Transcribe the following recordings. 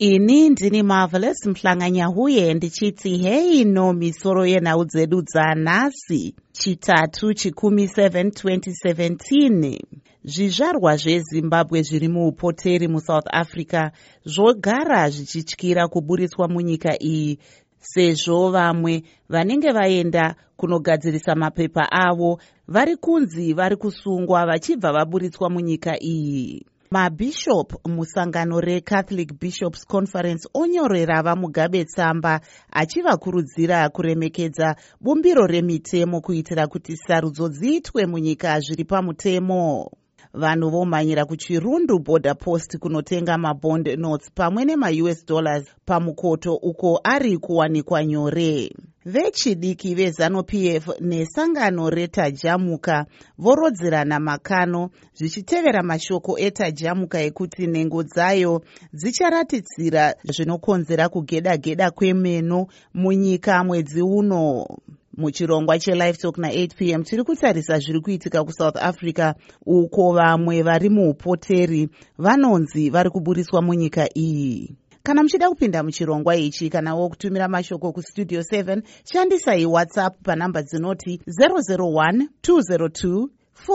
Ini ndini Marvelous Mhlanganyahuye ndichiti hei no misoro yenhau dzedu dzanhasi chitatu chikumi 7 2017. Zvizvarwa zveZimbabwe zviri muupoteri muSouth Africa zvogara zvichityira kuburitswa munyika iyi sezvo vamwe vanenge vaenda kunogadzirisa mapepa avo vari kunzi vari kusungwa vachibva vaburitswa munyika iyi. Mabishop musangano reCatholic Bishops Conference onyorera vaMugabe tsamba achivakurudzira kuremekedza bumbiro remitemo kuitira kuti sarudzo dziitwe munyika zviri pamutemo. Vanhu vomhanyira kuChirundu border post kunotenga mabond notes pamwe nemaUS dollars pamukoto uko ari kuwanikwa nyore. Vechidiki veZANU-PF nesangano reTajamuka vorodzerana makano zvichitevera mashoko eTajamuka ekuti nhengo dzayo dzicharatitsira zvinokonzera kugeda-geda kwemeno munyika mwedzi uno. Muchirongwa cheLive Talk na8 p.m. tiri kutarisa zviri kuitika kuSouth Africa uko vamwe vari muupoteri vanonzi vari kuburiswa munyika iyi. Kana muchida kupinda muchirongwa ichi kanawo kutumira mashoko kustudio 7 shandisai WhatsApp panhamba dzinoti 001 202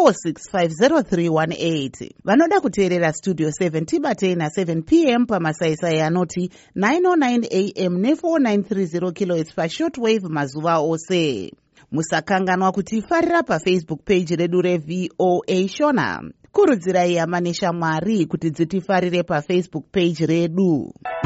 4650318. Vanoda kuteerera studio 7 tibatei na7 p.m. pamasaisai anoti 909 am ne4930 kHz pashortwave mazuva ose. Musakanganwa kutifarira paFacebook page redu reVOA Shona. Kurudzirai hama neshamwari kuti dzitifarire paFacebook page redu.